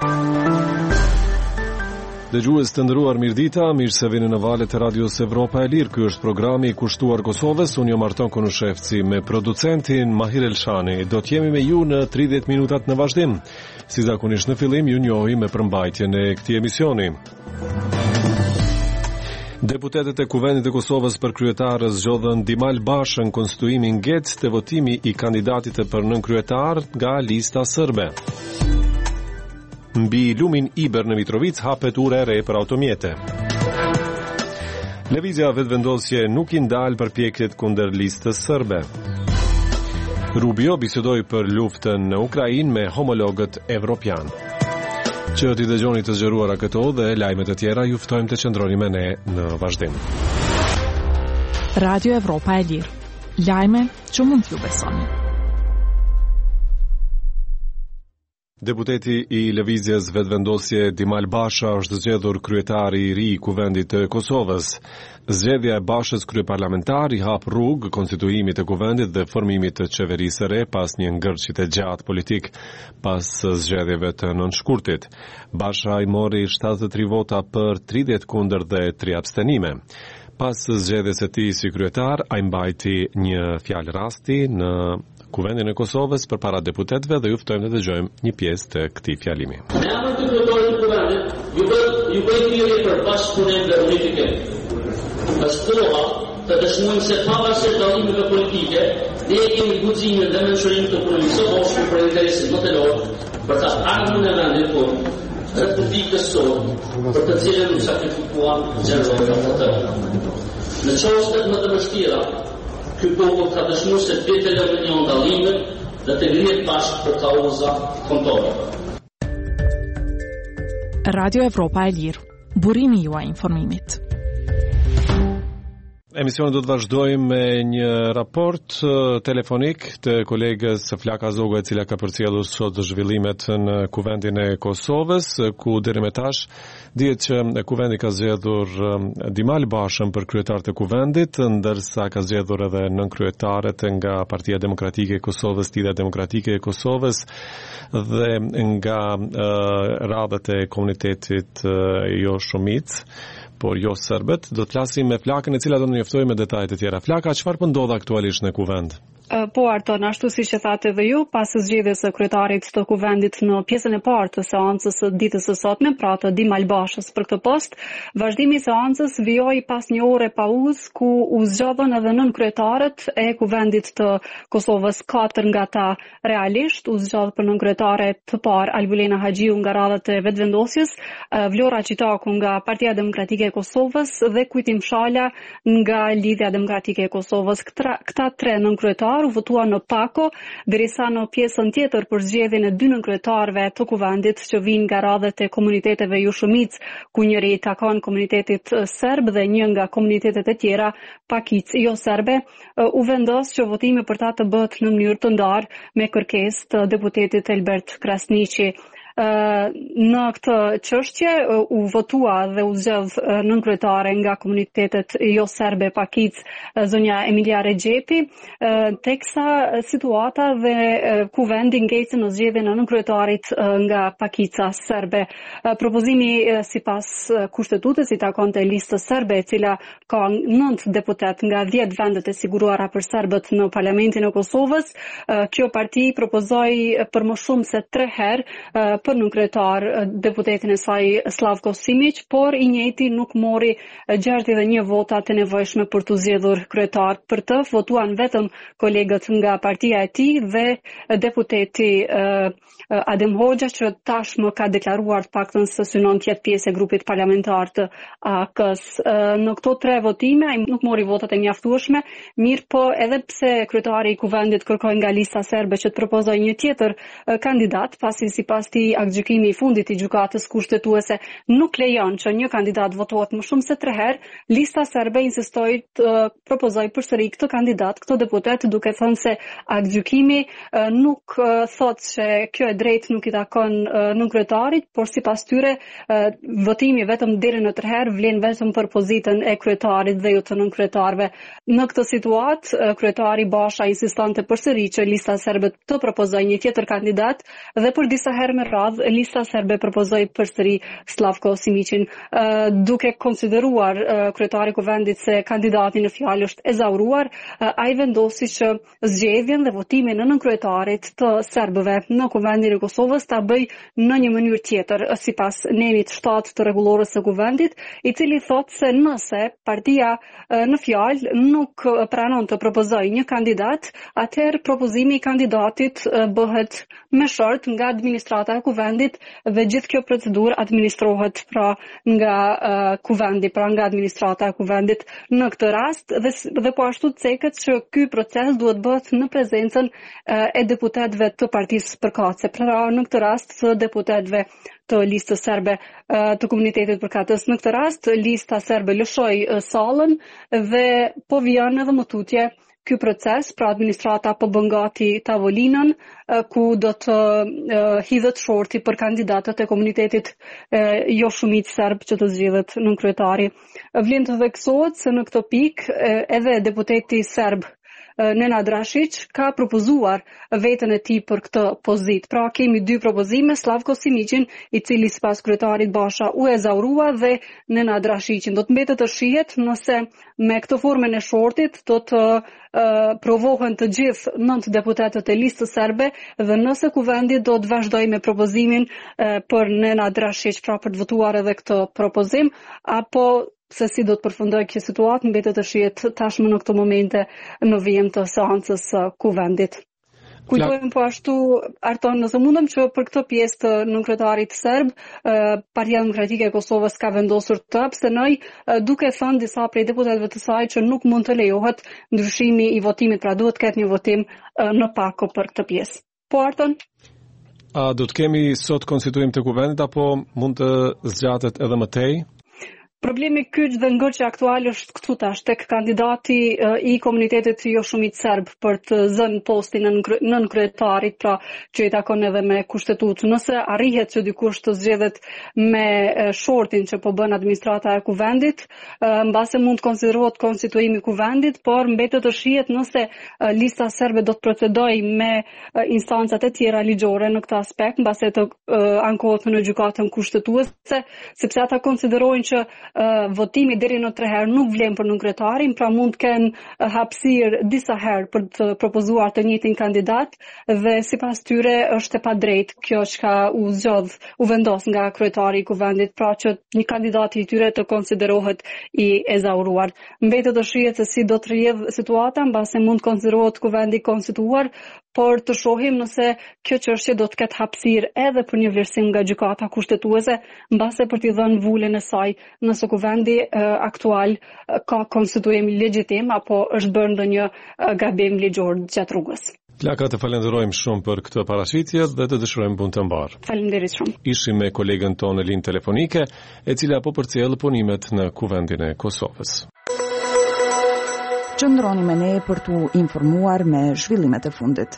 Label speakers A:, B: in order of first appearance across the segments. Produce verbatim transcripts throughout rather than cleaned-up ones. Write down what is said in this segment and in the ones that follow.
A: Dëgjues të nderuar, mirëdita, mirë se vini në valët e Radios Evropa e Lirë. Ky është programi i kushtuar Kosovës. Unë jam Arton Konushevci me producentin Mahir Elshani. Do të jemi me ju në tridhjetë minutat në vazhdim. Si zakonisht në fillim, ju njohim me përmbajtjen e këtij emisioni. Deputetët e Kuvendit të Kosovës për kryetar zgjodhën Dimal Bashën konstituimin ngec të votimi i kandidatit për nënkryetar nga lista serbe. Mbi lumin Iber në Mitrovic hapet ure e re për automjete. Lëvizja vetëvendosje nuk i ndal përpjekjet kundër listës serbe. Rubio bisedoi për luftën në Ukrainë me homologët evropian. Që t'i dëgjoni të zgjeruara këto dhe lajmet e tjera, ju ftojmë të qëndroni me ne në vazhdim.
B: Radio Evropa e Lirë. Lajme që mund t'ju besoni.
A: Deputeti i lëvizjes vetëvendosje Dimal Basha është zgjedhur kryetari i ri i Kuvendit të Kosovës. Zgjedhja e Bashës kryeparlamentar i hap rrugë konstituimit të Kuvendit dhe formimit të qeverisë së re pas një ngërçit e gjatë politik pas zgjedhjeve të nënshkurtit. Basha i mori shtatëdhjetë e tre vota për tridhjetë kundër dhe tre abstenime. Pas zgjedhjes së tij si kryetar, ai mbajti një fjalë rasti në Kuvendin e Kosovës përpara deputetëve dhe ju ftojmë të dëgjojmë një pjesë të këtij fjalimi.
C: Në emër të kryetarit të Kuvendit, ju bëj ju bëj thirrje për bashkëpunim dhe unifike. Pastrova të dëshmojmë se pavarësisht dallimeve politike, ne kemi guximin dhe mençurinë të punojmë së bashku për interesin motelor, për ta ardhmen e vendit tonë, Republikës tonë, për të cilën u sakrifikuan gjeneratët e tëra. Në çështjet më të vështira, ky popull ka dëshmuar se të të lëvënjon dallimet dhe të ngrihet bashkë për kauza kontore.
B: Radio Evropa e Lirë. Burimi juaj informimit.
A: Emisionin do të vazhdojmë me një raport telefonik të kolegës Flaka Zogu, e cila ka përcjellur sot zhvillimet në Kuvendin e Kosovës, ku deri më tash dihet që Kuvendi ka zgjedhur Dimal Bashën për kryetar të Kuvendit, ndërsa ka zgjedhur edhe nënkryetarët nga Partia Demokratike e Kosovës, Tida Demokratike e Kosovës dhe nga uh, radhët e komunitetit uh, jo shumic, por jo serbët. Do të flasim me Flakën, e cila do të njoftojë me detajet e tjera. Flaka, çfarë po ndodh aktualisht në Kuvend?
D: Po, Arton, ashtu si që thatë edhe ju, pas zgjedhjes së kryetarit të Kuvendit në pjesën e parë të seancës së ditës së sotme, pra të Dimal Bashës për këtë post, vazhdimi i seancës vijoi pas një ore pauzë ku u zgjodhën edhe nën kryetarët e Kuvendit të Kosovës, katër nga ta realisht, u zgjodh për nën kryetare të parë Albulena Haxhiu nga radhët e vetëvendosjes, Vlora Çitaku nga Partia Demokratike e Kosovës dhe Kujtim Shala nga Lidhja Demokratike e Kosovës. Këta, këta tre nën kryetarë u votua në pako, derisa në pjesën tjetër për zgjedhjen e dy nënkryetarëve të Kuvendit që vijnë nga radhët e komuniteteve jo shumic, ku njëri i takon komunitetit serb dhe një nga komunitetet e tjera pakic jo serbe, u vendos që votimi për ta të bëhet në mënyrë të ndarë me kërkesë të deputetit Elbert Krasniqi. Në këtë çështje u votua dhe u zgjedh nënkryetare nga komunitetet jo serbe pakic zonja Emilia Rexhepi, teksa situata dhe Kuvendi ngecën në zgjedhjen e nënkryetarit nga pakica serbe. Propozimi sipas kushtetutës i takonte listës serbe, e cila ka nëntë deputet nga dhjetë vendet e siguruara për serbët në Parlamentin e Kosovës. Kjo parti propozoi për më shumë se tre herë për nënkryetar deputetin e saj Slavko Simić, por i njëjti nuk mori gjashtëdhjetë e një votat e nevojshme për të zgjedhur kryetar. Për të votuan vetëm kolegët nga partia e tij dhe deputeti uh, Adem Hoxha, që tashmë ka deklaruar të paktën se synon të jetë pjesë e grupit parlamentar të A K-s. Uh, në këto tre votime ai nuk mori votat e mjaftueshme, mirë po edhe pse kryetari i Kuvendit kërkoi nga lista serbe që të propozojë një tjetër uh, kandidat, pasi sipas tij aktgjykimi i fundit i gjykatës kushtetuese nuk lejon që një kandidat votohet më shumë se tre herë, lista serbe insistoi të uh, propozojë përsëri këtë kandidat, këtë deputet, duke thënë se aktgjykimi uh, nuk uh, thotë se kjo e drejtë nuk i takon uh, nënkryetarit, por sipas tyre uh, votimi vetëm deri në tre herë vlen vetëm për pozitën e kryetarit dhe jo të nënkryetarëve. Në këtë situatë, uh, kryetari Basha insistonte përsëri që lista serbe të propozojë një tjetër kandidat dhe për disa herë me radhë radhë lista serbe propozoi përsëri Slavko Simićin, uh, duke konsideruar uh, kryetari i kuvendit se kandidati në fjalë është ezauruar, uh, ai vendosi që zgjedhjen dhe votimin në nënkryetarit të serbëve në kuvendin e Kosovës ta bëj në një mënyrë tjetër, sipas nenit shtat të rregullorës së kuvendit, i cili thotë se nëse partia uh, në fjalë nuk pranon të propozojë një kandidat, atëherë propozimi i kandidatit uh, bëhet me short nga administrata e kuvendit dhe gjithë kjo procedurë administrohet pra nga uh, kuvendi, pra nga administrata e kuvendit në këtë rast dhe, dhe po ashtu ceket që ky proces duhet bëhet në prezencën uh, e deputetëve të partisë përkatëse, pra në këtë rast të deputetëve të listës serbe uh, të komunitetit përkatës. Në këtë rast lista serbe lëshoi uh, sallën dhe po vjen edhe më tutje ky proces, pra administrata po bën gati tavolinën ku do të uh, hidhet shorti për kandidatët e komunitetit uh, jo shumicë serb që të zgjidhet nënkryetari. Vlen të theksohet se në këtë pikë uh, edhe deputeti serb Nenad Rashić ka propozuar veten e tij për këtë pozitë. Pra kemi dy propozime, Slavko Simićin, i cili sipas kryetarit Basha u ezaurua, dhe Nenad Rashićin. Do të mbetet të shihet nëse me këtë formën e shortit do të uh, provohen të gjithë nëntë deputetët e listës serbe dhe nëse kuvendi do të vazhdojë me propozimin uh, për Nenad Rashić, pra për të votuar edhe këtë propozim, apo se si do të përfundojë kjo situatë mbetet të shihet tashmë në këto momente në vijim të seancës së kuvendit. Kujtojmë po ashtu, Arton, nëse mundem që për këtë pjesë të nënkryetarit serb, Partia Demokratike e Kosovës ka vendosur të abstenoj, duke thënë disa prej deputetëve të saj që nuk mund të lejohet ndryshimi i votimit, pra duhet të ketë një votim në pako për këtë pjesë. Po, Arton?
A: A do të kemi sot konstituim të kuvendit apo mund të zgjatet edhe më tej?
D: Problemi kyç dhe ngërçi aktual është këtu tash tek kandidati uh, i komunitetit jo shumicë serb për të zënë postin në nënkryetarit, pra që i takon edhe me kushtetutë. Nëse arrihet që dikush të zgjedhet me uh, shortin që po bën administrata e kuvendit, uh, mbase mund të konsiderohet konstituimi i kuvendit, por mbetet të shihet nëse uh, lista serbe do të procedojë me uh, instancat e tjera ligjore në këtë aspekt, mbase të uh, ankohet në gjykatën kushtetuese, sepse ata konsiderojnë që Uh, votimi deri në tre herë nuk vlen për nënkryetarin, pra mund të kenë uh, hapësirë disa herë për të propozuar të njëjtin kandidat dhe sipas tyre është e padrejtë kjo çka u zgjodh, u vendos nga kryetari i kuvendit, pra që një kandidat i tyre të konsiderohet i ezauruar. Mbetet të shihet se si do të rrjedh situata, mbase mund të konsiderohet kuvendi konstituar, por të shohim nëse kjo çështje do të ketë hapësirë edhe për një vlerësim nga gjykata kushtetuese, mbase për t'i dhënë vulën e saj nëse kuvendi uh, aktual uh, ka konstituim legjitim apo është bërë ndonjë uh, gabim ligjor gjatë rrugës.
A: Plaka, të falenderojmë shumë për këtë parashitje dhe të dëshirojmë punë të mbarë.
D: Faleminderit shumë.
A: Ishim me kolegën tonë në linë telefonike, e cila po përcjell punimet në kuvendin e Kosovës.
B: Qëndroni me ne për t'u informuar me zhvillimet e fundit.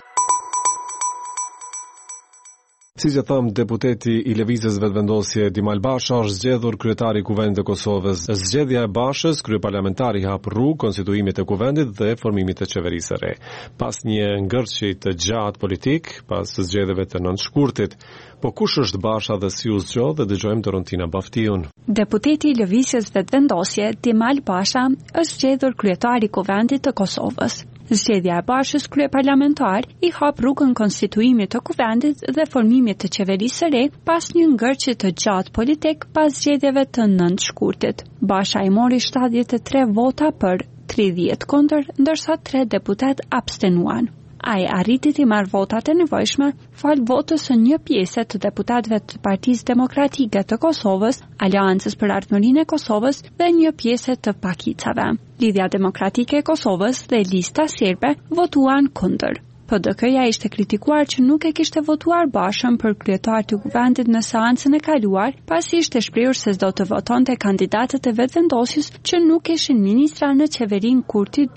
A: Si që thamë, deputeti i Lëvizjes Vetëvendosje Dimal Basha është zgjedhur kryetari i kuvendit të Kosovës. Zgjedhja e Bashës, kryeparlamentari hap rrugë konstituimit të kuvendit dhe formimit të qeverisë së re. Pas një ngërçi të gjatë politik, pas zgjedhjeve të nëntëshkurtit, po kush është Basha dhe si u zgjodh, dhe dëgjojmë Dorontina Baftiun.
E: Deputeti i Lëvizjes Vetëvendosje Dimal Basha është zgjedhur kryetari i kuvendit të Kosovës. Zgjedhja e Bashës kryeparlamentar i hap rrugën konstituimit të kuvendit dhe formimit të qeverisë së re pas një ngërçi të gjatë politik pas zgjedhjeve të nëntëshkurtit. Basha i mori shtatëdhjetë e tre vota për tridhjetë kundër, ndërsa tre deputet abstenuan. Ai arriti të marrë votat e nevojshme fal votës së një pjese të deputatëve të Partisë Demokratike të Kosovës, Aleancës për Ardhmërinë e Kosovës dhe një pjese të pakicave. Lidhja Demokratike e Kosovës dhe lista serbe votuan kundër. P D K-ja ishte kritikuar që nuk e kishte votuar Bashën për kryetar të kuvendit në seancën e kaluar, pasi ishte shprehur se do të votonte kandidatët e vetëvendosjes që nuk ishin ministra në qeverinë Kurti dy.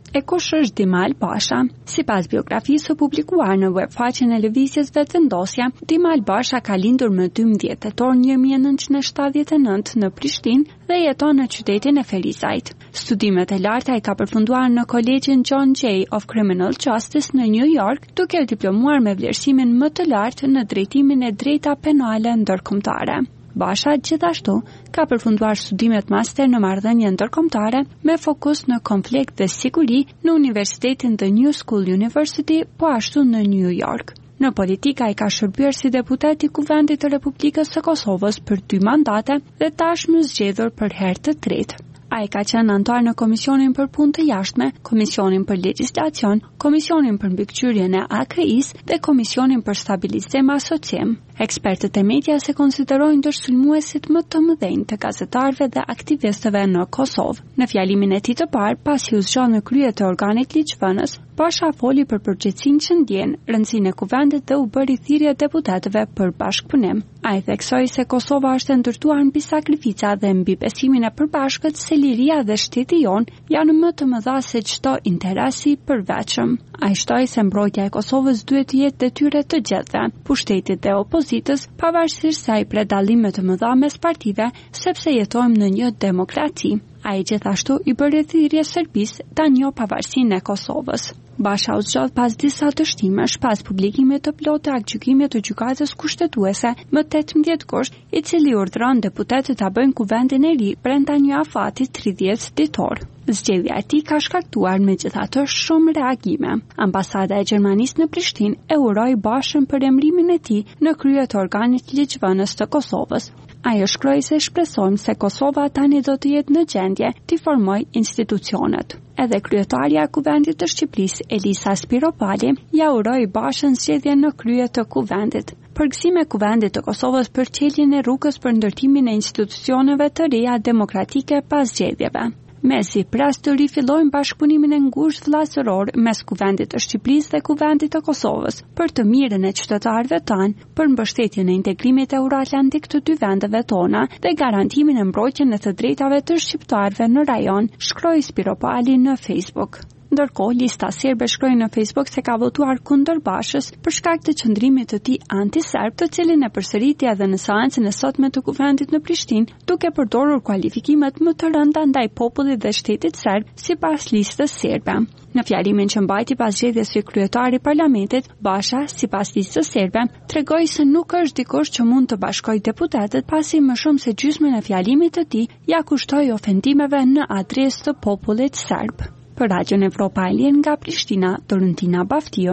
E: E kush është Dimal Basha? Sipas biografisë së publikuar në webfaqen e lëvizjes Vetëvendosja, Dimal Basha ka lindur më dymbëdhjetë tetor një mijë e nëntëqind e shtatëdhjetë e nëntë në Prishtinë dhe jeton në qytetin e Ferizajt. Studimet e larta ai ka përfunduar në Kolegjin John Jay of Criminal Justice në New York, duke u diplomuar me vlerësimin më të lartë në drejtimin e drejta penale ndërkombëtare. Basha gjithashtu ka përfunduar studimet master në marrëdhënie ndërkombëtare me fokus në konflikt dhe siguri në Universitetin The New School University, po ashtu në New York. Në politika ai ka shërbyer si deputet i Kuvendit të Republikës së Kosovës për dy mandate dhe tashmë zgjedhur për herë të tretë. Ai ka qenë antar në Komisionin për Punë të Jashtme, Komisionin për Legjislacion, Komisionin për Mbikëqyrjen e A K I-s dhe Komisionin për Stabilizim Asociem. Ekspertët e medias e konsiderojnë ndër sulmuesit më të mëdhenj të gazetarëve dhe aktivistëve në Kosovë. Në fjalimin e tij të parë, pasi u zgjodh në krye të organit ligjvënës, Basha foli për përgjegjësinë që ndjen, rëndësinë e kuvendit dhe u bëri thirrje deputetëve për bashkëpunim. Ai theksoi se Kosova është e ndërtuar mbi sakrifica dhe mbi besimin e përbashkët se liria dhe shteti jon janë më të mëdha se çdo interes i përveçëm. Ai shtoi se mbrojtja e Kosovës duhet të jetë detyrë të gjithëve, pushtetit dhe opozitës, pavarësisht se ai pret dallime të mëdha mes partive, sepse jetojmë në një demokraci. Ai gjithashtu i bëri thirrje Serbisë ta njohë pavarësinë e Kosovës. Basha u zgjodh pas disa dështimesh pas publikimit të plotë të aktgjykimit të gjykatës kushtetuese më tetëmbëdhjetë gusht, i cili urdhëron deputetët ta bëjnë kuvendin e ri brenda një afati tridhjetë ditor. Zgjedhja e tij ka shkaktuar megjithatë shumë reagime. Ambasada e Gjermanisë në Prishtinë e uroi Bashën për emërimin e tij në krye të organit ligjvënës të Kosovës. Ai shkroi se shpresojmë se Kosova tani do të jetë në gjendje të formojë institucionet. Edhe kryetaria e Kuvendit të Shqipërisë, Elisa Spiropali, ja uroi Bashën zgjedhjen në krye të Kuvendit. Përgëzimi e Kuvendit të Kosovës për çeljen e rrugës për ndërtimin e institucioneve të reja demokratike pas zgjedhjeve. Mesi pras të rifillojnë bashkëpunimin e ngushtë vllazëror mes Kuvendit të Shqipërisë dhe Kuvendit të Kosovës për të mirën e qytetarëve tanë, për mbështetjen e integrimit euroatlantik të dy vendeve tona dhe garantimin e mbrojtjen e të drejtave të shqiptarëve në rajon, shkroi Spiropali në Facebook. Ndërkohë, lista serbe shkroi në Facebook se ka votuar kundër Bashës për shkak të qëndrimit të tij anti-serb, të cilin e përsëriti edhe në seancën e sotme të Kuvendit në Prishtinë, duke përdorur kualifikimet më të rënda ndaj popullit dhe shtetit serb, sipas listës serbe. Në fjalimin që mbajti pas zgjedhjes së kryetarit të parlamentit, Basha, sipas listës serbe, tregoi se nuk është dikush që mund të bashkojë deputetët, pasi më shumë se gjysmën e fjalimit të tij ja kushtoi ofendimeve në adresë të popullit serb. Për Radion Evropa e Lirë nga Prishtina, Dorentina Baftio.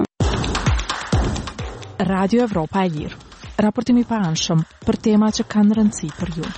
B: Radio Evropa e Lirë. Raportimi i paanshëm për tema që kanë rëndësi për ju.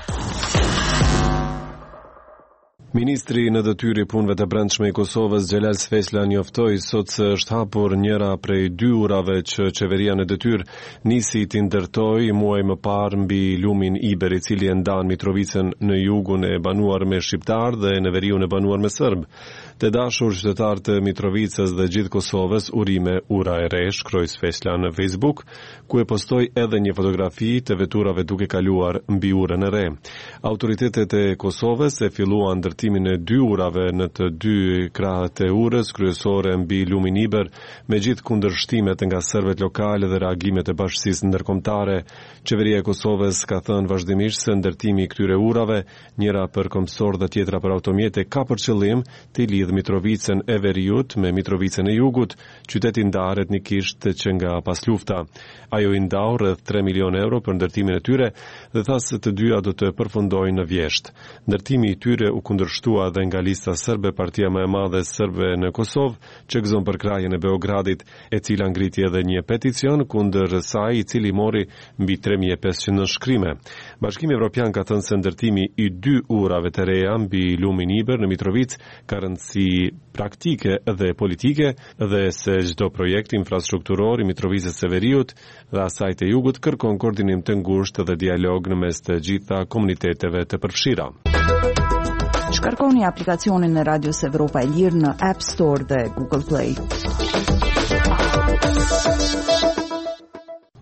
A: Ministri në detyrë i punëve të brendshme i Kosovës, Xhelal Sfesla, njoftoi sot se është hapur njëra prej dy urave që qeveria në detyrë nisi t'i ndërtoi muaj më parë mbi lumin Iber, i cili e ndan Mitrovicën në jugun e banuar me shqiptar dhe në veriun e banuar me serb. Të dashur qytetarë të Mitrovicës dhe gjithë Kosovës, urime ura e re, shkroi Sfesla në Facebook, ku e postoi edhe një fotografi të veturave duke kaluar mbi urën e re. Autoritetet e Kosovës e filluan ndërtimin e dy urave në të dy krahët e urës kryesore mbi lumin Iber, me gjithë kundërshtimet nga serbët lokale dhe reagimet e bashkësisë ndërkombëtare. Qeveria e Kosovës ka thënë vazhdimisht se ndërtimi i këtyre urave, njëra për kombësor dhe tjetra për automjete, ka për qëllim të lidhë Mitrovicën e veriut me Mitrovicën e jugut, qyteti ndar etnikisht që nga pas lufta. Ajo i ndau rreth tre milion euro për ndërtimin e tyre dhe tha se të dyja do të përfundojnë në vjesht. Ndërtimi i tyre u kundërshtua dhe nga lista serbe, partia më e madhe serbe në Kosovë, që gëzon për krajën e Beogradit, e cila ngriti edhe një peticion kundër saj, i cili mori mbi tre mijë e pesëqind nënshkrime. Bashkimi Evropian ka thënë se ndërtimi i dy urave të reja mbi lumin Iber në Mitrovicë ka rëndësi praktike dhe politike dhe se çdo projekt infrastrukturor i Mitrovicës së Veriut dhe asaj të jugut kërkon koordinim të ngushtë dhe dialog në mes të gjitha komuniteteve të përfshira.
F: Shkarkoni aplikacionin e Radios Evropa e Lirë në App Store dhe Google Play.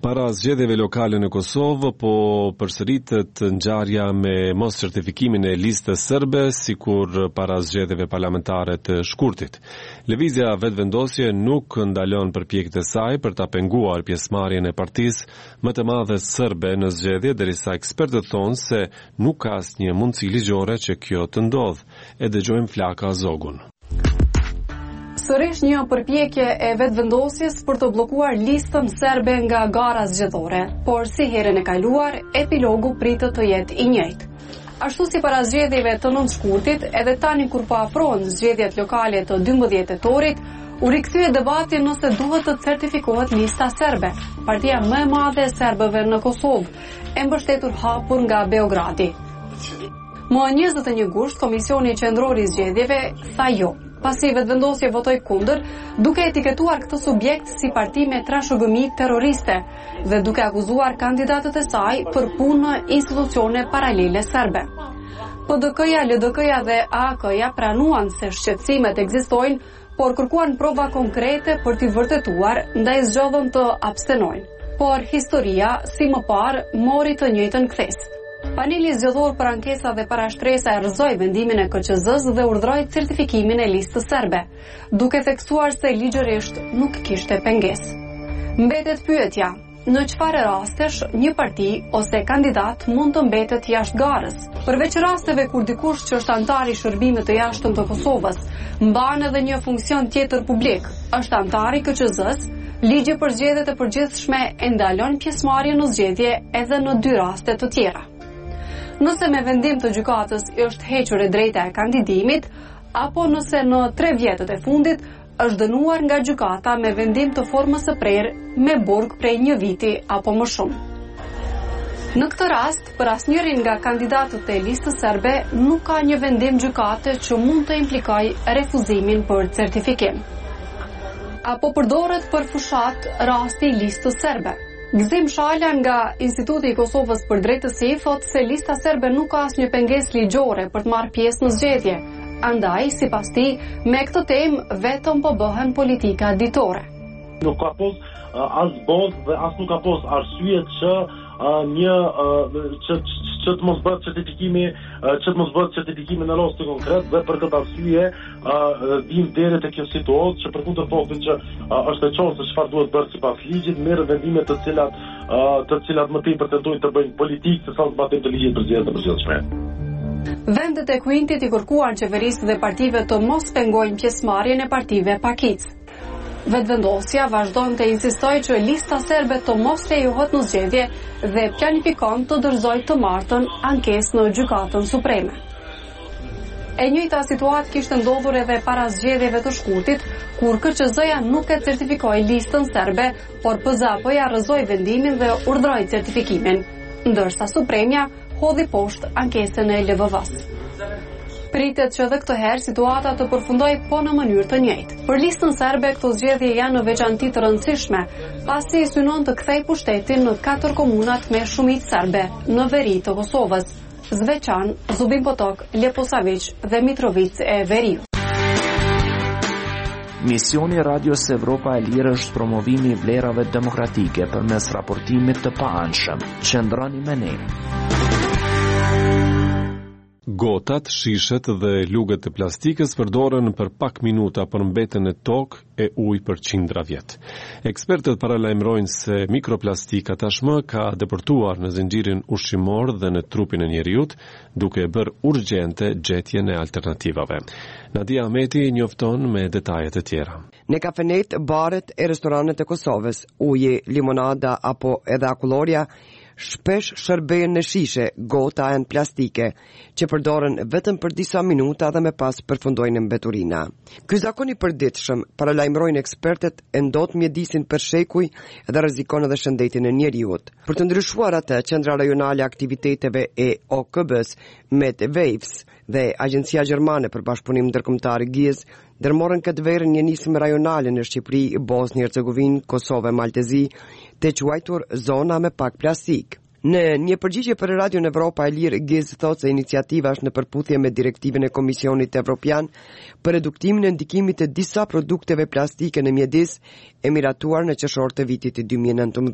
A: Para zgjedhjeve lokale në Kosovë, po përsëritet ngjarja me mos certifikimin e listës serbe, sikur para zgjedhjeve parlamentare të shkurtit. Lëvizja Vetëvendosje nuk ndalon përpjekjet e saj për ta penguar pjesëmarrjen e partisë më të madhe serbe në zgjedhje, derisa ekspertët thonë se nuk ka asnjë mundësi ligjore që kjo të ndodhë. E dëgjojmë Flaka Zogun.
D: Sërish një përpjekje e vetëvendosjes për të bllokuar listën serbe nga gara zgjedhore, por si herën e kaluar, epilogu pritet të jetë i njëjtë. Ashtu si para zgjedhjeve të nëntëshkurtit, edhe tani kur po afrohen zgjedhjet lokale të dymbëdhjetë tetorit, u rikthye debati nëse duhet të certifikohet lista serbe. Partia më e madhe e serbëve në Kosovë, e mbështetur hapur nga Beogradi. Më njëzet e një gusht, Komisioni Qendror i Zgjedhjeve tha jo. Pasi Vetëvendosje votoi kundër, duke etiketuar këtë subjekt si parti me trashëgimi terroriste dhe duke akuzuar kandidatët e saj për punë në institucione paralele serbe. P D K-ja, L D K-ja dhe A A K-ja pranuan se shqetësimet ekzistojnë, por kërkuan prova konkrete për t'i vërtetuar, ndaj zgjodhën të abstenojnë. Por historia, si më parë, mori të njëjtën kthes. Paneli zgjedhor për ankesa dhe parashtresa e rrëzoi vendimin e K Q Z-s dhe urdhëroi certifikimin e listës serbe, duke theksuar se ligjërisht nuk kishte pengesë. Mbetet pyetja, në çfarë rastesh një parti ose kandidat mund të mbetet jashtë garës? Përveç rasteve kur dikush që është antar i shërbimit të jashtëm të Kosovës mban edhe një funksion tjetër publik, është antar i K Q Z-s, ligji për zgjedhjet e përgjithshme e ndalon pjesëmarrjen në zgjedhje edhe në dy raste të tjera. Nëse me vendim të gjykatës është hequr e drejta e kandidimit, apo nëse në tre vjetët e fundit është dënuar nga gjykata me vendim të formës së prerë me burg prej një viti apo më shumë. Në këtë rast, për asnjërin nga kandidatët e listës serbe nuk ka një vendim gjykate që mund të implikojë refuzimin për certifikim. Apo përdoret për fushat rasti i listës serbe. Gzim Shala nga Instituti i Kosovës për Drejtësi thot se lista serbe nuk ka asnjë pengesë ligjore për të marrë pjesë në zgjedhje. Andaj, sipas tij, me këtë temë vetëm po bëhen politika ditore.
G: Nuk ka pos uh, as bazë dhe as nuk ka pos arsye që uh, një uh, që, që të mos bëhet certifikimi, uh, që të mos bëhet certifikimi në rast të konkret dhe për këtë arsye uh, dim deri te kjo situatë që përkundër faktit që uh, është e qartë se çfarë duhet bërë sipas ligjit, merr vendime të cilat uh, të cilat më tepër tentojnë të bëjnë politikë se sa të batem të ligjit për zgjedhjet e përgjithshme.
D: Vendet e Kuintit i kërkuan qeverisë dhe partive të mos pengojnë pjesëmarrjen e partive pakic. Vetëvendosja vazhdon të insistoj që lista serbe të mos lejohet në zgjedhje dhe planifikon të dorëzojë të martën ankesë në Gjykatën Supreme. E njëjta situatë kishte ndodhur edhe para zgjedhjeve të shkurtit, kur K Q Z-ja nuk e certifikoi listën serbe, por P Z A P-ja rrëzoi vendimin dhe urdhëroi certifikimin, ndërsa Supremja hodhi poshtë ankesën e L V V-s. Pritet që edhe këtë herë situata të përfundojë po në mënyrë të njëjtë. Për listën serbe këto zgjedhje janë në veçanti të rëndësishme, pasi synon të kthej pushtetin në katër komunat me shumicë serbe në veri të Kosovës: Zveçan, Zubin Potok, Leposavić dhe Mitrovica e Veriut.
H: Misioni Radios Evropa e Lirë është promovimi i vlerave demokratike përmes raportimit të paanshëm. Qëndroni me ne.
A: Gotat, shishet dhe lugët e plastikës përdoren për pak minuta për mbeten e tokë e ujë për qindra vjet. Ekspertët paralajmërojnë se mikroplastika tashmë ka depërtuar në zinxhirin ushqimor dhe në trupin e njeriut, duke bërë urgjente gjetjen e alternativave. Nadia Ahmeti njofton me detajet e tjera.
I: Në kafenet, baret e restoranet e Kosovës, uji, limonada apo edhe akullorja shpesh shërben në shishe, gota e në plastike, që përdoren vetëm për disa minuta dhe me pas përfundojnë në mbeturina. Ky zakon i përditshëm, paralajmërojnë ekspertet, e ndot mjedisin për shekuj dhe rrezikon edhe shëndetin e njeriut. Për të ndryshuar atë, Qendra Rajonale e Aktiviteteve e O K B-s, Met Waves dhe Agjencia Gjermane për Bashkëpunim Ndërkombëtar G I Z dërmorën këtë verë një nismë rajonale në Shqipëri, Bosnjë Hercegovinë, Kosovë e Maltezi, të quajtur zona me pak plastik. Në një përgjigje për Radion Evropa e Lirë, G I Z thotë se iniciativa është në përputhje me direktivën e Komisionit Evropian për reduktimin e ndikimit të disa produkteve plastike në mjedis, e miratuar në qershor të vitit dy mijë e nëntëmbëdhjetë.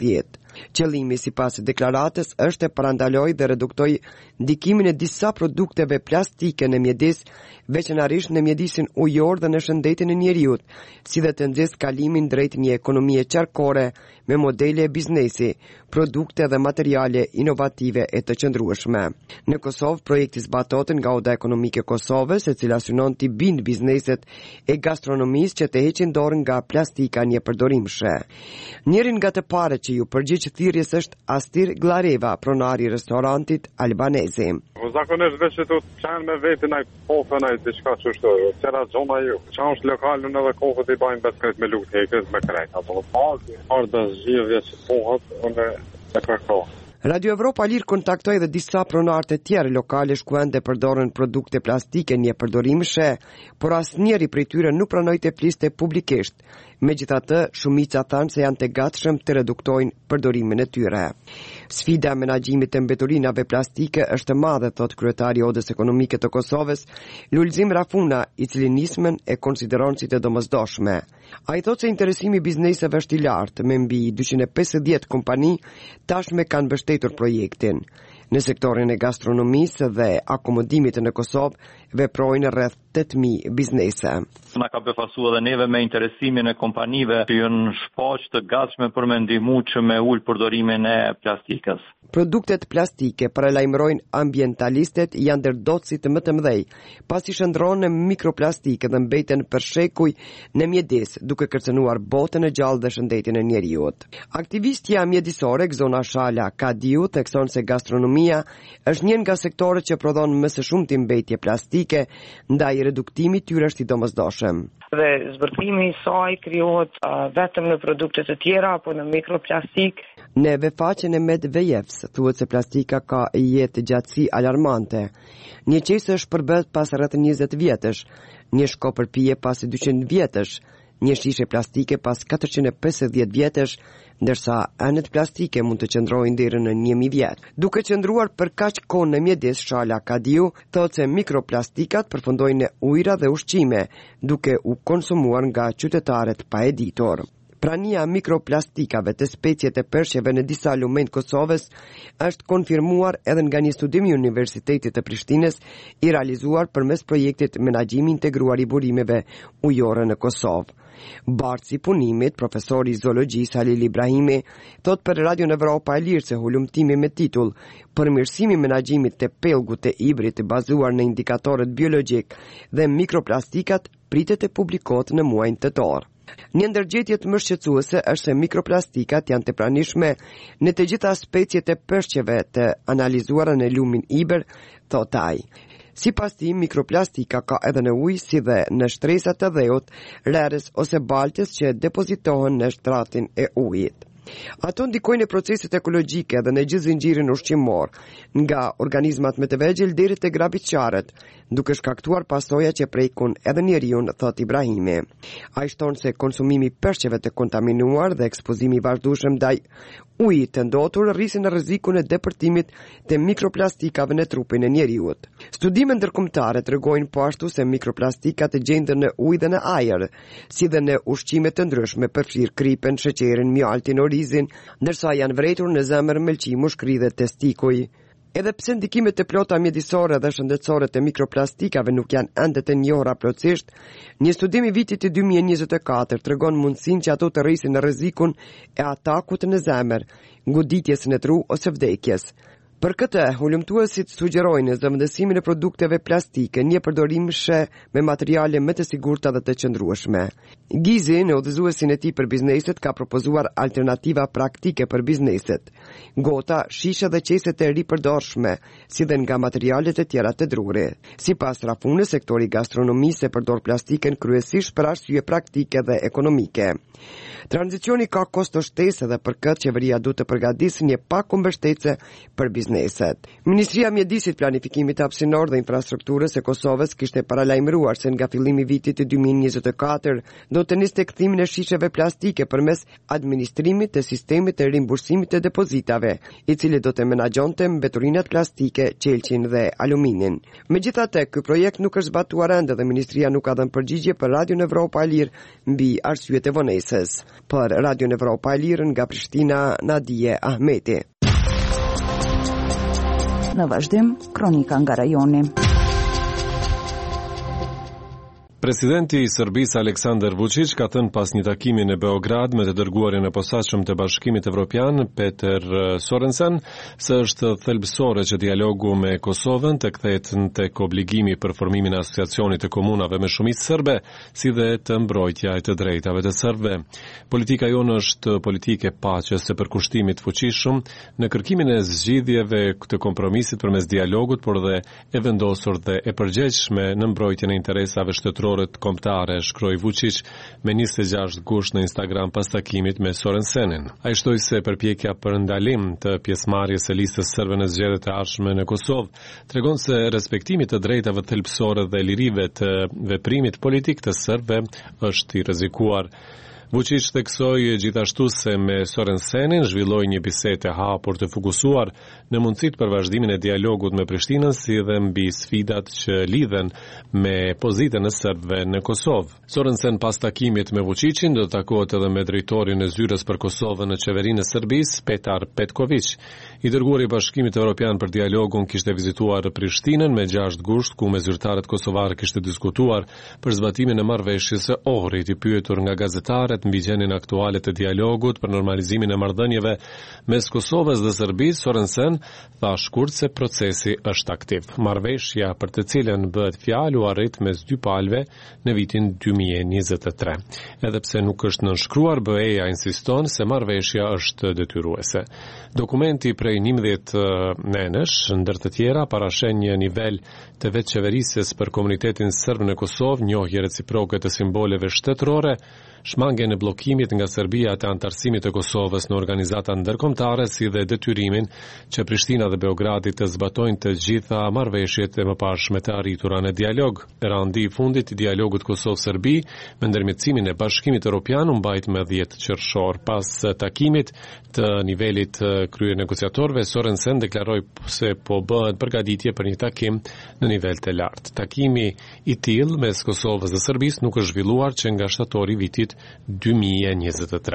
I: Qëllimi sipas deklaratës është të parandalojë dhe reduktoj ndikimin e disa produkteve plastike në mjedis, veçanërisht në mjedisin ujor dhe në shëndetin e njeriut, si dhe të nxjerrë kalimin drejt një ekonomie qarkore me modele biznesi, produkte dhe materiale inovative e të qëndrueshme. Në Kosovë, projekti zbatohet nga Oda Ekonomike e Kosovës, e cila synon të bind bizneset e gastronomisë që të heqin dorë nga plastika një përdorimshme. Njërin nga të parët që ju përgjigj thirrjes është Astir Glareva, pronari i restorantit albanezi.
J: Zakonisht veç që të qenë me vetin ai kofën ai diçka çështë, çera zona ju. Qa është lokalun edhe kofët i bajnë beskret me lutë hekës me krejt. Ato pagë, ardë zgjidhje që pohat, unë e kërkoj.
I: Radio Evropa Lir kontaktoi edhe disa pronarë të tjerë lokale shkuende përdoren produkte plastike një përdorimshme, por asnjëri prej tyre nuk pranoi të fliste publikisht. Megjithatë, shumica thanë se janë të gatshëm të reduktojnë përdorimin e tyre. Sfida e menaxhimit të mbeturinave plastike është e madhe, thot kryetari i Odës Ekonomike të Kosovës, Lulzim Rafuna, i cili nismën e konsideron si të domosdoshme. Ai thotë se interesimi i bizneseve është i lartë, me mbi dyqind e pesëdhjetë kompani tashmë kanë mbështetur projektin. Në sektorin e gastronomisë dhe akomodimit në Kosovë veprojnë rreth tetë mijë biznese.
K: Na ka befasu edhe neve me interesimin e kompanive që janë shfaq të gatshme për me ndihmu që me ul përdorimin e plastikës.
I: Produktet plastike, paralajmërojnë ambientalistët, janë ndër dotësit më të mëdhej, pasi shndrohen në mikroplastike dhe mbeten për shekuj në mjedis, duke kërcënuar botën e gjallë dhe shëndetin e njeriut. Aktivistja mjedisore Gzona Shala Kadiu thekson se gastronomia është një nga sektorët që prodhon më së shumti mbetje plastike, ndaj reduktimi tyre është i domosdoshëm.
L: Dhe zbërthimi i saj krijohet uh, vetëm në produkte të tjera apo në mikroplastik.
I: Në vefaqen e Medvejevs thuhet se plastika ka jetë gjatësi alarmante. Një qesë është përbët pas rreth njëzet vjetësh, një shkopërpije pas dyqind vjetësh, një shishe plastike pas katërqind e pesëdhjetë vjetësh, ndërsa anet plastike mund të qëndrojnë deri në një mijë vjet. Duke qëndruar për kaq kohë në mjedis, Shala Kadiu thotë se mikroplastikat përfundojnë në ujëra dhe ushqime, duke u konsumuar nga qytetarët pa e ditur. Prania mikroplastikave të speciet e peshqeve në disa lumen të Kosovës është konfirmuar edhe nga një studim i Universitetit të Prishtinës i realizuar përmes projektit Menaxhimi integruar i burimeve ujore në Kosovë. Bartësi punimit, profesori i zoologjisë Halil Ibrahimi, thot për Radio Evropa e Lirë se hulumtimi me titull Përmirësimi i menaxhimit të pellgut të ibrit të bazuar në indikatorët biologjik dhe mikroplastikat pritet të publikohet në muajin tetor. Një ndër gjetjet më shqetësuese është se mikroplastikat janë të pranishme në të gjitha speciet e peshqeve të analizuara në lumin Iber, thot ai. Sipas tij, mikroplastika ka edhe në ujë si dhe në shtresat të dheut, rerës ose baltës që depozitohen në shtratin e ujit. Ato ndikojnë në proceset ekologjike dhe në gjithë zinxhirin ushqimor, nga organizmat më të vegjël deri te grabiçarët, duke shkaktuar pasoja që prekun edhe njeriu, thot Ibrahimi. Ai shton se konsumimi i peshqeve të kontaminuar dhe ekspozimi i vazhdueshëm ndaj ujit të ndotur rrisin në rrezikun e depërtimit të mikroplastikave në trupin e njeriut. Studime ndërkombëtare tregojnë po ashtu se mikroplastikat gjenden në ujë dhe në ajër, si dhe në ushqime të ndryshme, përfshir kripen, sheqerin, mjaltin, orizin, ndërsa janë vretur në zemër, mëlçi, mushkëri dhe testikuj. Edhe pse ndikimet e plota mjedisore dhe shëndetësore të mikroplastikave nuk janë ende të njohura plotësisht, një studim i vitit dy mijë e njëzet e katër tregon mundësinë që ato të rrisin në rrezikun e atakut në zemër, goditjes në tru ose vdekjes. Për këtë, hulumtuesit sugjerojnë zëvendësimin e produkteve plastike, një përdorimshme me materiale më të sigurta dhe të qëndrueshme. Gizi, në udhëzuesin e tij për bizneset, ka propozuar alternativa praktike për bizneset. Gota, shishe dhe qeset e ripërdorshme, si dhe nga materialet e tjera të druri. Sipas Rafunës, sektori gastronomisë e përdor plastiken kryesisht për arsye praktike dhe ekonomike. Tranzicioni ka kosto shtesë dhe për këtë qeveria duhet të përgatisë një pakumb mbështetëse për bizneset bizneset. Ministria e Mjedisit, Planifikimit Hapësinor dhe Infrastrukturës e Kosovës kishte paralajmëruar se nga fillimi i vitit të dy mijë e njëzet e katër do të niste kthimin e shisheve plastike përmes administrimit të sistemit të rimbursimit të depozitave, i cili do të menaxhonte mbeturinat plastike, qelçin dhe aluminin. Megjithatë, ky projekt nuk është zbatuar ende dhe ministria nuk ka dhënë përgjigje për Radion Evropa e Lirë mbi arsyet e vonesës. Për Radion Evropa e Lirë nga Prishtina, Nadije Ahmeti.
F: Në vazhdim, kronika nga rajoni.
A: Presidenti i Serbisë Aleksandar Vučić ka thënë pas një takimi në Beograd me të dërguarin e posaçëm të Bashkimit Evropian, Peter Sorensen, se është thelbësore që dialogu me Kosovën të kthehet tek obligimi për formimin e asociacionit të komunave me shumicë serbe, si dhe të mbrojtja e të drejtave të serbëve. Politika jonë është politike paqes së përkushtimit fuqishëm në kërkimin e zgjidhjeve të kompromisit përmes dialogut, por dhe e vendosur dhe e përgjegjshme në mbrojtjen e interesave shtetërore kombëtare, shkroi Vučić me njëzet e gjashtë gusht në Instagram pas takimit me Sorensenin. Ai shtoi se përpjekja për ndalim të pjesëmarrjes së listës serbe në zgjedhjet e ardhshme në Kosovë tregon se respektimi të drejtave thelbësore dhe lirive të veprimit politik të serbëve është i rrezikuar. Vučić theksoi gjithashtu se me Sorensenin zhvilloi një bisedë e hapur të fokusuar në mundësitë për vazhdimin e dialogut me Prishtinën, si dhe mbi sfidat që lidhen me pozitën e serbëve në Kosovë. Sorensen pas takimit me Vučićin do të takohet edhe me drejtorin e zyrës për Kosovën në qeverinë e Serbisë, Petar Petković. I dërguari i Bashkimit Evropian për dialogun kishte vizituar Prishtinën me gjashtë gusht, ku me zyrtarët kosovarë kishte diskutuar për zbatimin e marrëveshjes së Ohrit. I pyetur nga gazetarët mbi gjendjen aktuale të dialogut për normalizimin e marrëdhënieve mes Kosovës dhe Serbisë, Sorensen tha shkurt se procesi është aktiv. Marrëveshja për të cilën bëhet fjalë u arrit mes dy palëve në vitin dy mijë e njëzet e tre. Edhe pse nuk është nënshkruar, B E-ja insiston se marrëveshja është detyruese. Dokumenti prej njëmbëdhjetë nënësh, ndër të tjera, parashen një nivel të vetëqeverisjes për komunitetin serb në Kosovë, njohje reciproke të simboleve shtetërore, shmangjen e bllokimit nga Serbia të antarësimit të Kosovës në organizata ndërkombëtare, si dhe detyrimin që Prishtina dhe Beogradi të zbatojnë të gjitha marrëveshjet e mëparshme të arritura në dialog. Randi i fundit i dialogut Kosovë-Serbi me ndërmjetësimin e Bashkimit Evropian u mbajt me dhjetë qershor. Pas takimit të nivelit krye negociatorëve, Sorensen deklaroi se po bëhet përgatitje për një takim në nivel të lartë. Takimi i tillë mes Kosovës dhe Serbisë nuk është zhvilluar që nga shtatori i vitit dy mijë e njëzet e tre.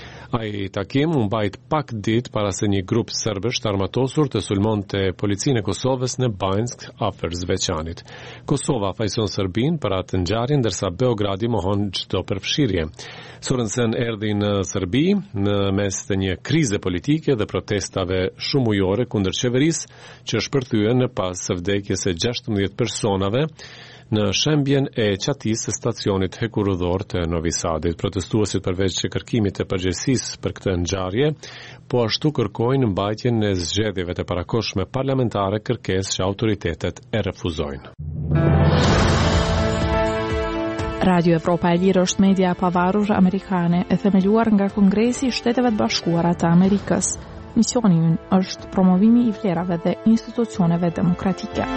A: Ai takim u mbajt pak ditë para se një grup serbësh të armatosur të sulmonte policinë e Kosovës në Banjsk afër Zveçanit. Kosova fajson Serbin për atë ngjarje, ndërsa Beogradi mohon çdo përfshirje. Sorensen erdhi në Serbi në mes të një krize politike dhe protestave shumë ujore kundër qeverisë që shpërthyen në pas së vdekjes së gjashtëmbëdhjetë personave në shembjen e qatisë së stacionit hekurudhor të Novi Sadit. Protestuesit përveç që kërkimit të përgjegjësisë për këtë ngjarje, po ashtu kërkojnë mbajtjen e zgjedhjeve të parakohshme parlamentare, kërkesë që autoritetet e refuzojnë.
B: Radio Evropa e Lirë është media e pavarur amerikane e themeluar nga Kongresi i Shteteve të Bashkuara të Amerikës. Misioni i ynë është promovimi i vlerave dhe institucioneve demokratike.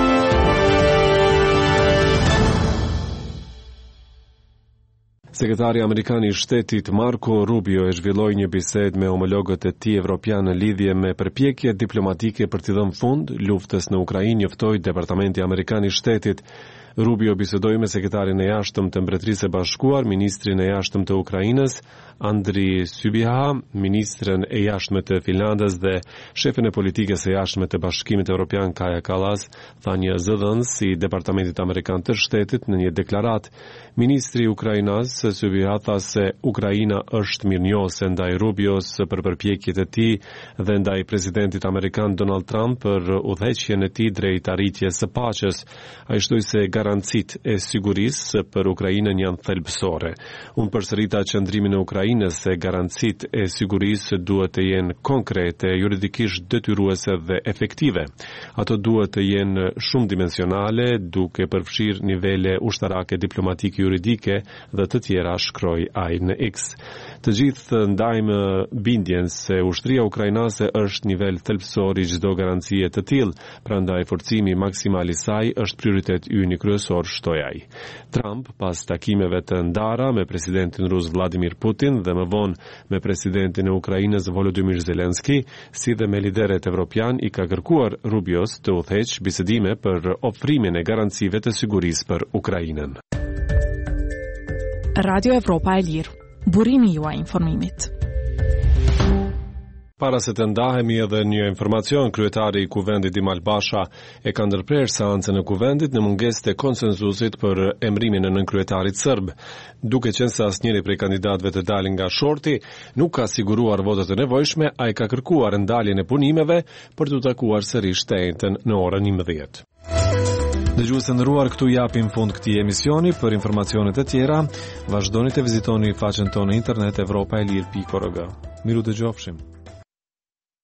A: Sekretari amerikan i shtetit Marco Rubio e zhvilloi një bisedë me homologët e tij evropian në lidhje me përpjekjet diplomatike për t'i dhënë fund luftës në Ukrainë, njoftoi Departamenti Amerikan i Shtetit. Rubio bisedoi me sekretarin e jashtëm të Mbretërisë së Bashkuar, ministrin e jashtëm të Ukrainës, Andriy Sybiha, ministren e jashtme të Finlandës dhe shefin e politikës së jashtme të Bashkimit Evropian Kaja Kallas, tha një zëdhënës i Departamentit Amerikan të Shtetit në një deklaratë. Ministri i Ukrainës Sybiha tha se Ukraina është mirënjohëse ndaj Rubios për përpjekjet e tij dhe ndaj presidentit amerikan Donald Trump për udhëheqjen e tij drejt arritjes së paqes. Ai shtoi se garancitë e sigurisë për Ukrainën janë thelbësore. Unë përsërita qëndrimin e Ukrainës se garancitë e sigurisë duhet të jenë konkrete, juridikisht detyruese dhe efektive. Ato duhet të jenë shumë dimensionale, duke përfshirë nivele ushtarake, diplomatike, juridike dhe të tjera, shkroi ai në X. Të gjithë ndajmë bindjen se ushtria ukrainase është nivel thelbësor i çdo garancie të tillë, prandaj forcimi maksimal i saj është prioritet ynë kryesor, shtoi ai. Trump, pas takimeve të ndara me presidentin rus Vladimir Putin dhe më vonë me presidentin e Ukrainës Volodymyr Zelensky, si dhe me lideret evropian, i ka kërkuar Rubios të udhëheqë bisedime për ofrimin e garancive të sigurisë për Ukrainën.
B: Radio Evropa e Lirë, burimi juaj informimit.
A: Para se të ndahemi edhe një informacion, kryetari i kuvendit Dimal Basha e ka ndërprerë seancën e kuvendit në mungesë të konsenzusit për emrimin e nënkryetarit serb. Duke qenë se asnjëri prej kandidatëve të dalin nga shorti, nuk ka siguruar votat e nevojshme, ai ka kërkuar ndaljen e punimeve për të takuar sërish të njëjtën në orën njëmbëdhjetë. Dëgjues të nderuar, këtu japim fund këtij emisioni. Për informacionet e tjera, vazhdoni të vizitoni faqen tonë në internet evropaelir pikë org. Miru dëgjofshim.